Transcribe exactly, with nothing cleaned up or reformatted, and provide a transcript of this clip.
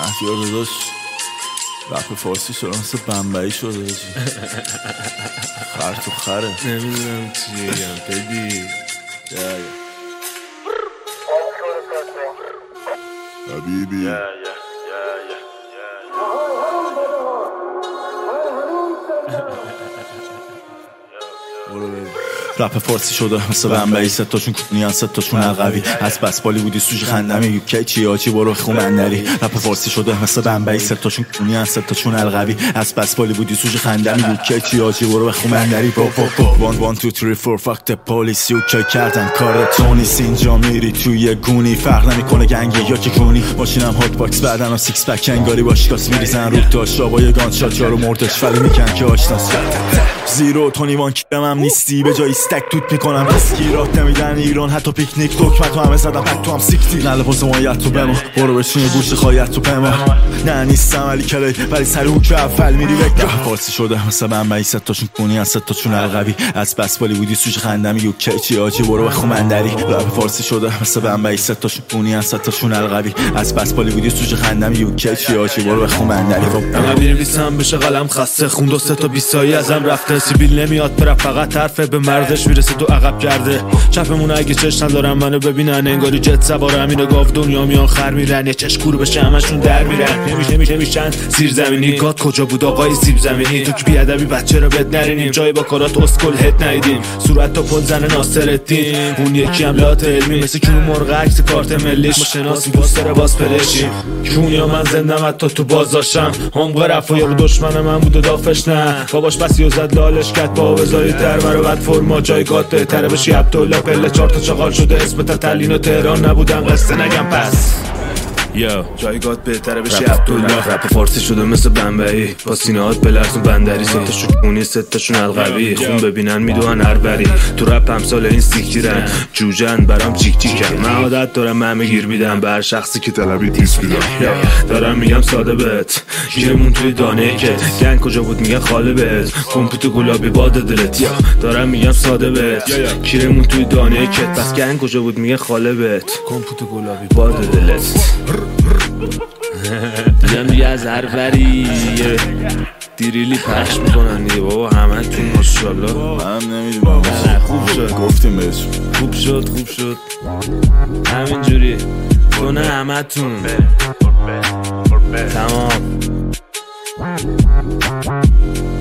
مهدیار داداش رپ فارسی شده مثل بمبئی شده هجی خر تو خره نمیدونم چیه گم پیدی حبیبی رپ فارسی شده مثل بمبئی ست تاشون کونی ست تاشون عقبی از بس بالی بودی سوژ خندمی یوکی چی آجی برو خومندری رپ فارسی شده مثل بمبئی ست تاشون کونی ست تاشون عقبی از بس بالی بودی سوژ خندمی یوکی چی آجی برو خومندری با با با وان وان تو تری فور فاکت پلیس یوکی کردن کار تونی اینجا میری توی گونی فرق نمیکنه گنگی یا کی کونی ماشینم هات باکس بعدن و سیکس پک انگاری باشگاس میریزن رو داش شابای گان شات یارو مردش ولی میگن که آشناس زیرو تونی وان کیرم هم نیستی به جای استک توت میکنم اسکیرات نمیدن ایران حتی پیکنیک دکمت همه زدم پک تو هم سیکتی نله پاس مایت تو بما برو بچینه گوشت خواهیت تو پما نه نیستم ولی کلی ولی سر هوک اول میری بگم فارسی شده مثل بمبئی ست تاشون کونی از ست تاشون القوی از بس بالی بودی سوژ خندمی یوکی چی آجی برو خومندری رپ فارسی شده مثل بمبئی ست تاشون کونی از ست تاشون القوی از بس بالی بودی سوژ خندمی یوکی چی آجی برو خومندری انا بنویسم بشه قلم خسته خون دو سه تا بیستایی ازم رفته سیبیل نمیاد پرپ فقط حرفه به مردش میرسه تو عقب کرده چپمون اگه چش ندارم منو ببینن انگاری جت سوارم اینو گاو دنیا میان خر میرن یه چش کور بشه همشون در میرن نمیشه نمیشه نمیشن زیر زمینی گاد کجا بود آقای سیب زمینی تو که بیادبی بچه رو بد نرینیم جای با کارات اسکل هد ندیدیم صورت تا پل زن ناصرالدین اون یکی هم لات علمی مثل کیلو مرغ عکس کارت ملیش ما شناسیم دوست داره باز پلشیم کونیا من زندم حتی تو بازداشتم عمق رفا یارو دشمن من بود و دافش نه باباش بسی و زد لالش کرد با بذاری در مرا بعد فرما جایگاه بهتره بشی عبدالله پله چهار تا چاقال شده اسم تتلین و تهران نبودم قصه نگم پس یا جایگاه بهتره بشی عبدالله رپ فارسی شده مثل بمبئی با سینه‌هات بلرزون بندری ست تاشون کونی ست تاشون القوی خون ببینن میدونن هر بری تو رپ همسال این سیکتیرن جوجن برام چیک چیکن من عادت دارم همه گیر میدم به هر شخصی که طلبی تیز میدم دارم میگم ساده بهت گیرمون توی دانه کت گنگ کجا بود میگن خاله بهت کمپوت گلابی باد دلت دارم میگم ساده بهت گیرمون توی دانه کت بس گنگ کجا بود میگن خاله بهت کمپوت گلابی باد دلت دیدم دیگه از هر وری دیریلی پخش میکنن دیگه بابا همه تون ماشالله من نمیدونم خوب شد گفتیم بهشون خوب شد خوب شد همینجوری تو نه همه تون تمام